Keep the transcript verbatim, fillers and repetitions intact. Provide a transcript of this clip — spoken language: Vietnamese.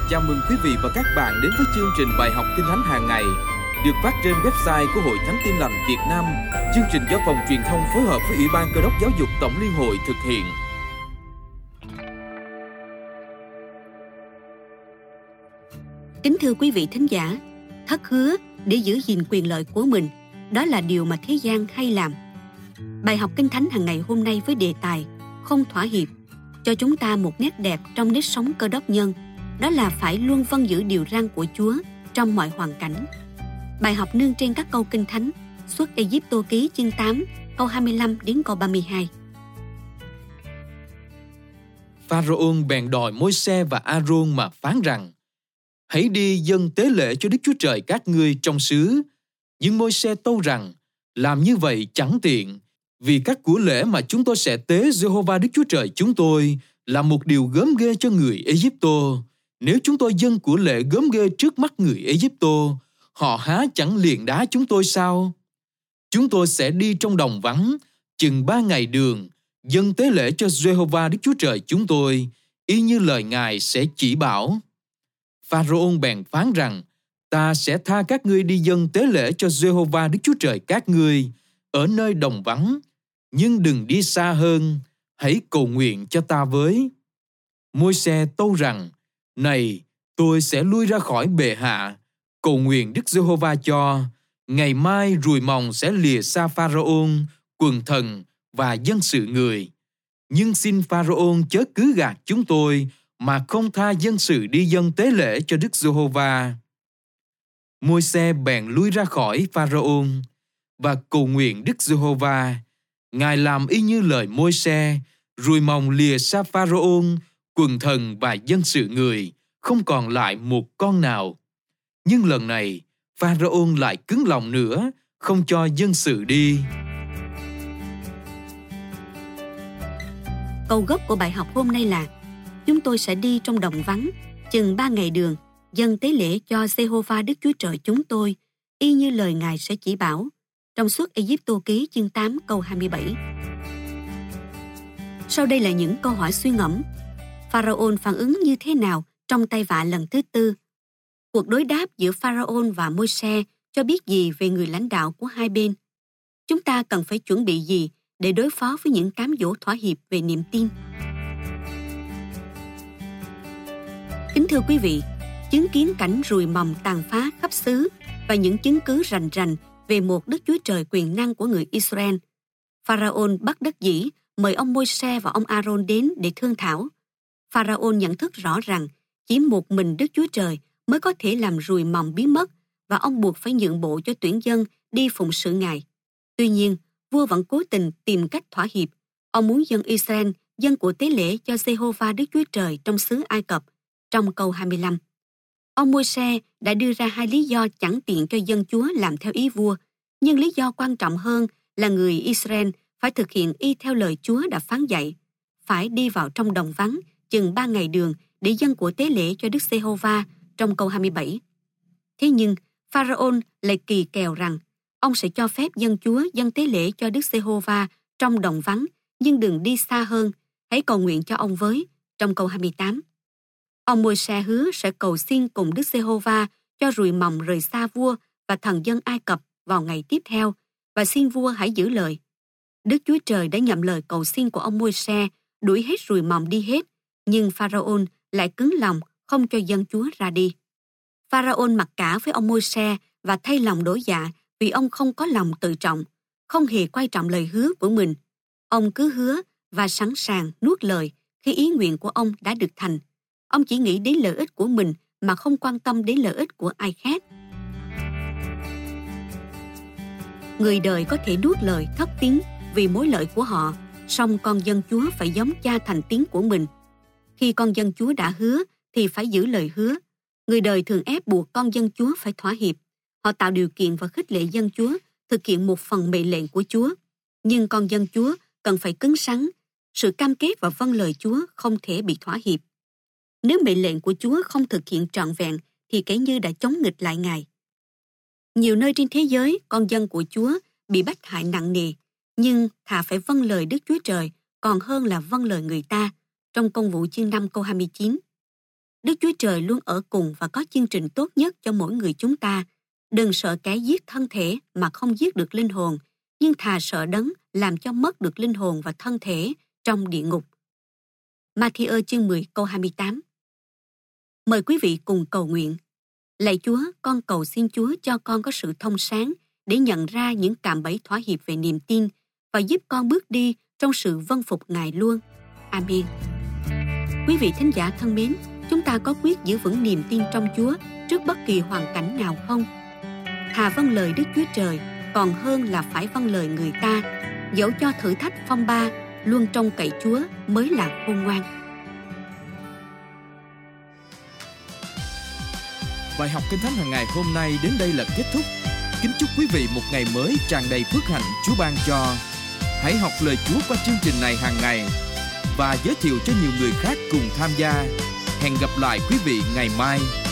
Chào mừng quý vị và các bạn đến với chương trình bài học Kinh Thánh hàng ngày được phát trên website của Hội Thánh Tin Lành Việt Nam. Chương trình do Phòng Truyền thông phối hợp với Ủy ban Cơ đốc Giáo dục Tổng Liên hội thực hiện. Kính thưa quý vị thính giả, thất hứa để giữ gìn quyền lợi của mình, đó là điều mà thế gian hay làm. Bài học Kinh Thánh hàng ngày hôm nay với đề tài không thỏa hiệp cho chúng ta một nét đẹp trong nếp sống Cơ đốc nhân, đó là phải luôn vâng giữ điều răn của Chúa trong mọi hoàn cảnh. Bài học nương trên các câu Kinh Thánh Xuất Ê-díp-tô ký chương tám câu hai mươi lăm đến câu ba mươi hai. Pharaon bèn đòi Môi-se và A-rôn mà phán rằng: hãy đi dâng tế lễ cho Đức Chúa Trời các ngươi trong xứ. Nhưng Môi-se tâu rằng: làm như vậy chẳng tiện, vì các của lễ mà chúng tôi sẽ tế Giê-hô-va Đức Chúa Trời chúng tôi là một điều gớm ghê cho người Ê-díp-tô. Nếu chúng tôi dâng của lễ gớm ghê trước mắt người Ê-díp-tô, họ há chẳng liệng đá chúng tôi sao? Chúng tôi sẽ đi trong đồng vắng chừng ba ngày đường, dâng tế lễ cho Giê-hô-va Đức Chúa Trời chúng tôi, y như lời Ngài sẽ chỉ bảo. Pharaon bèn phán rằng: ta sẽ tha các ngươi đi dâng tế lễ cho Giê-hô-va Đức Chúa Trời các ngươi ở nơi đồng vắng, nhưng đừng đi xa hơn, hãy cầu nguyện cho ta với. Môi-se tâu rằng: này, tôi sẽ lui ra khỏi bệ hạ, cầu nguyện Đức Giê-hô-va cho, ngày mai ruồi mòng sẽ lìa xa Pharaon, quần thần và dân sự người. Nhưng xin Pharaon chớ cứ gạt chúng tôi, mà không tha dân sự đi dâng tế lễ cho Đức Giê-hô-va. Môi-se bèn lui ra khỏi Pharaon và cầu nguyện Đức Giê-hô-va. Ngài làm y như lời Môi-se, ruồi mòng lìa xa Pharaon, quần thần và dân sự người, không còn lại một con nào. Nhưng lần này, Pharaon lại cứng lòng nữa, không cho dân sự đi. Câu gốc của bài học hôm nay là: chúng tôi sẽ đi trong đồng vắng chừng ba ngày đường, dâng tế lễ cho Giê-hô-va Đức Chúa Trời chúng tôi, y như lời Ngài sẽ chỉ bảo. Trong Xuất Ê-díp-tô ký chương tám câu hai mươi bảy. Sau đây là những câu hỏi suy ngẫm. Pharaon phản ứng như thế nào trong tay vạ lần thứ tư? Cuộc đối đáp giữa Pharaon và Môi-se cho biết gì về người lãnh đạo của hai bên? Chúng ta cần phải chuẩn bị gì để đối phó với những cám dỗ thỏa hiệp về niềm tin? Kính thưa quý vị, chứng kiến cảnh ruồi mầm tàn phá khắp xứ và những chứng cứ rành rành về một Đức Chúa Trời quyền năng của người Israel, Pharaon bất đắc dĩ mời ông Môi-se và ông A-rôn đến để thương thảo. Pharaon nhận thức rõ rằng chỉ một mình Đức Chúa Trời mới có thể làm ruồi mầm biến mất, và ông buộc phải nhượng bộ cho tuyển dân đi phụng sự Ngài. Tuy nhiên, vua vẫn cố tình tìm cách thỏa hiệp. Ông muốn dân Israel dâng của tế lễ cho Giê-hô-va Đức Chúa Trời trong xứ Ai Cập, trong câu hai mươi lăm. Ông Môi-se đã đưa ra hai lý do chẳng tiện cho dân Chúa làm theo ý vua, nhưng lý do quan trọng hơn là người Israel phải thực hiện y theo lời Chúa đã phán dạy, phải đi vào trong đồng vắng chừng ba ngày đường để dâng của tế lễ cho Đức Giê-hô-va, trong câu hai mươi bảy. Thế nhưng, Pharaon lại kỳ kèo rằng ông sẽ cho phép dân Chúa dâng tế lễ cho Đức Giê-hô-va trong đồng vắng, nhưng đừng đi xa hơn, hãy cầu nguyện cho ông với, trong câu hai mươi tám. Ông Môi-se hứa sẽ cầu xin cùng Đức Giê-hô-va cho ruồi mầm rời xa vua và thần dân Ai Cập vào ngày tiếp theo, và xin vua hãy giữ lời. Đức Chúa Trời đã nhậm lời cầu xin của ông Môi-se, đuổi hết ruồi mầm đi hết, nhưng Pharaon lại cứng lòng không cho dân Chúa ra đi. Pharaon mặc cả với ông Môi-se và thay lòng đổi dạ vì ông không có lòng tự trọng, không hề quan trọng lời hứa của mình. Ông cứ hứa và sẵn sàng nuốt lời khi ý nguyện của ông đã được thành. Ông chỉ nghĩ đến lợi ích của mình mà không quan tâm đến lợi ích của ai khác. Người đời có thể nuốt lời thất tín vì mối lợi của họ, song con dân Chúa phải giống cha thành tín của mình. Khi con dân Chúa đã hứa thì phải giữ lời hứa. Người đời thường ép buộc con dân Chúa phải thỏa hiệp. Họ tạo điều kiện và khích lệ dân Chúa thực hiện một phần mệnh lệnh của Chúa. Nhưng con dân Chúa cần phải cứng rắn. Sự cam kết và vâng lời Chúa không thể bị thỏa hiệp. Nếu mệnh lệnh của Chúa không thực hiện trọn vẹn thì kẻ như đã chống nghịch lại Ngài. Nhiều nơi trên thế giới, con dân của Chúa bị bách hại nặng nề, nhưng thà phải vâng lời Đức Chúa Trời còn hơn là vâng lời người ta, trong Công vụ chương năm câu hai mươi chín. Đức Chúa Trời luôn ở cùng và có chương trình tốt nhất cho mỗi người chúng ta. Đừng sợ kẻ giết thân thể mà không giết được linh hồn, nhưng thà sợ đấng làm cho mất được linh hồn và thân thể trong địa ngục. Ma-thi-ơ chương mười câu hai mươi tám. Mời quý vị cùng cầu nguyện. Lạy Chúa, con cầu xin Chúa cho con có sự thông sáng để nhận ra những cạm bẫy thỏa hiệp về niềm tin và giúp con bước đi trong sự vâng phục Ngài luôn. Amen. Quý vị thính giả thân mến, chúng ta có quyết giữ vững niềm tin trong Chúa trước bất kỳ hoàn cảnh nào không? Thà vâng lời Đức Chúa Trời còn hơn là phải vâng lời người ta, dẫu cho thử thách phong ba, luôn trông cậy Chúa mới là khôn ngoan. Bài học Kinh Thánh hàng ngày hôm nay đến đây là kết thúc. Kính chúc quý vị một ngày mới tràn đầy phước hạnh Chúa ban cho. Hãy học lời Chúa qua chương trình này hàng ngày và giới thiệu cho nhiều người khác cùng tham gia. Hẹn gặp lại quý vị ngày mai.